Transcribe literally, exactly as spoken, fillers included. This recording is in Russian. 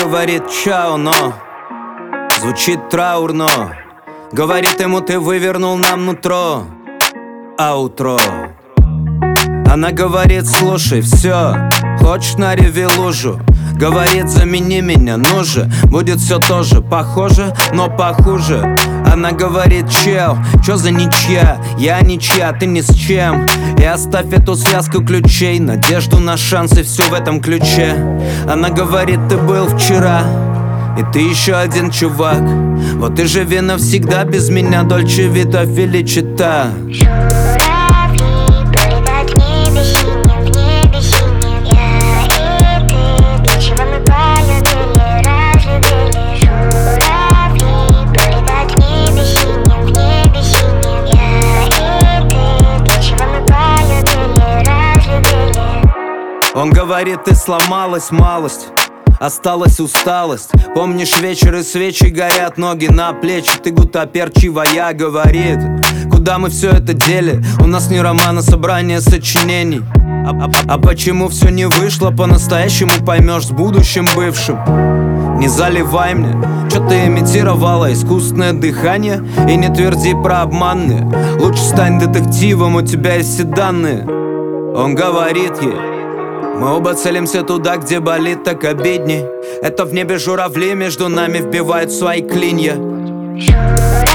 говорит чао, но звучит траурно. Говорит ему: ты вывернул нам нутро, аутро. Она говорит: слушай, все, хочешь на реве лужу? Говорит: замени меня, ну же, будет все тоже похоже, но похуже. Она говорит: чел, чё за ничья? Я ничья, ты ни с чем. И оставь эту связку ключей, надежду на шансы, все в этом ключе. Она говорит: ты был вчера, и ты еще один чувак. Вот и живи навсегда без меня, дольче вита феличита. Он говорит: ты сломалась малость, осталась усталость. Помнишь вечер и свечи горят, ноги на плечи, ты гутоперчивая. Говорит: куда мы все это дели? У нас не роман, а собрание сочинений. А, а, а почему все не вышло по-настоящему, поймешь с будущим бывшим. Не заливай мне, что ты имитировала искусственное дыхание. И не тверди про обманные, лучше стань детективом, у тебя есть все данные. Он говорит ей: мы оба целимся туда, где болит, так обидней. Это в небе журавли между нами вбивают свои клинья.